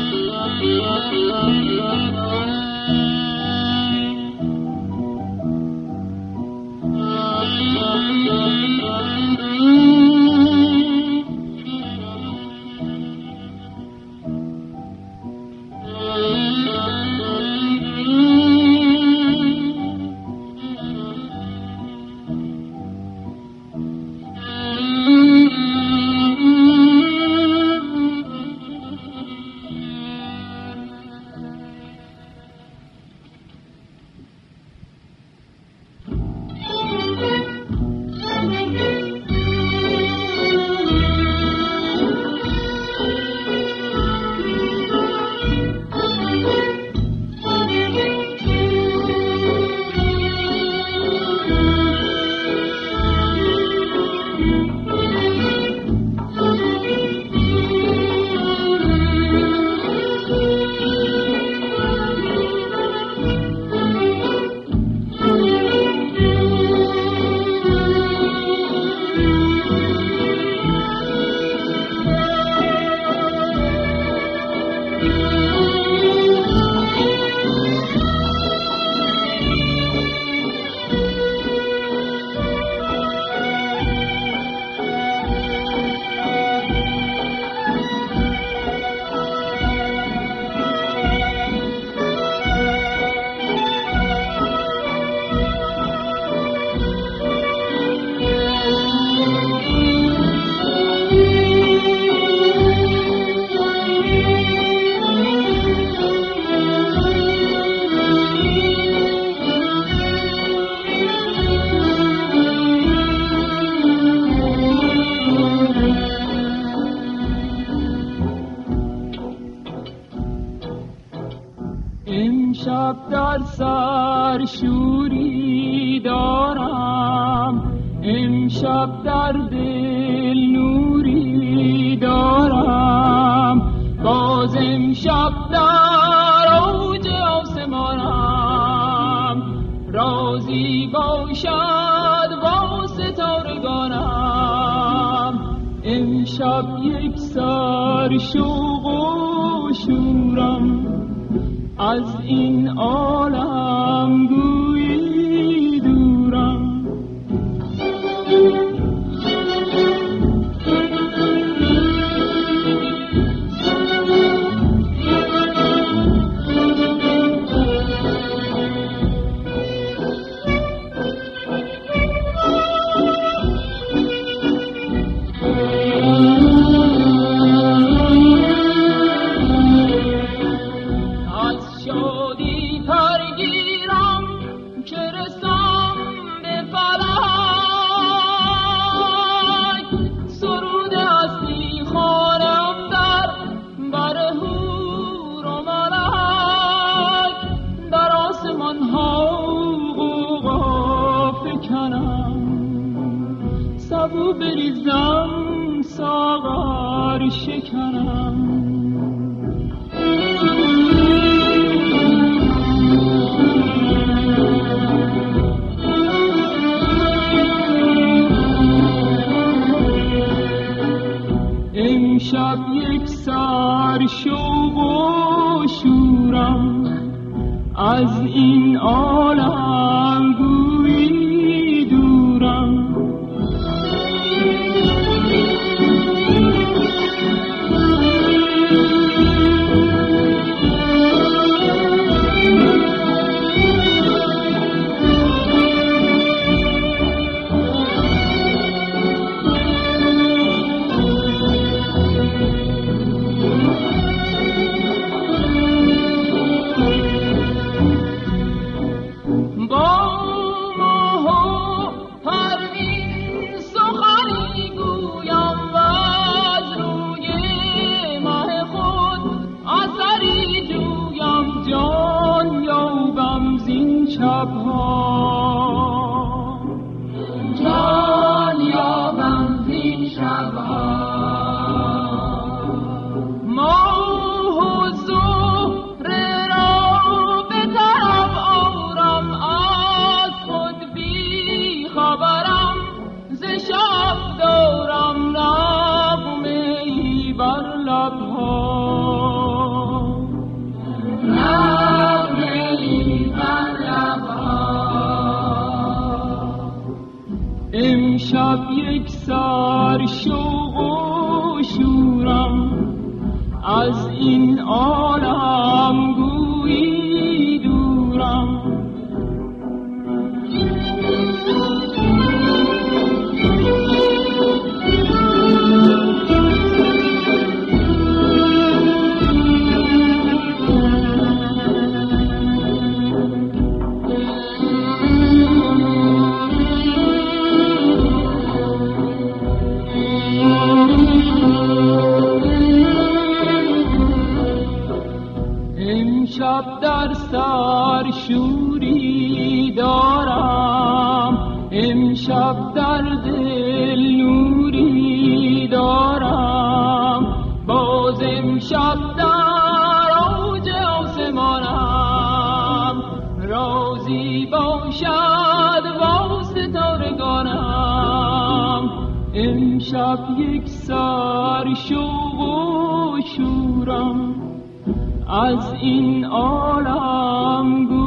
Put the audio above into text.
امشب در سر شوری دارم، امشب در دل نوری دارم، باز امشب در اوج آسمانم، رازی باشد با ستارگانم. امشب یک سر شوق و شورم، از این عالم گویی دورم. سبو بریزم ساغر شکنم. امشب یک سر شوق و شورم، از این عالم گویی دورم. Oh از این عالم گویی دورم. امشب در سر شوری دارم، امشب در دل نوری دارم، باز امشب در اوج آسمانم، رازی باشد با ستارگانم. امشب یک سر شوق و شورم، از این عالم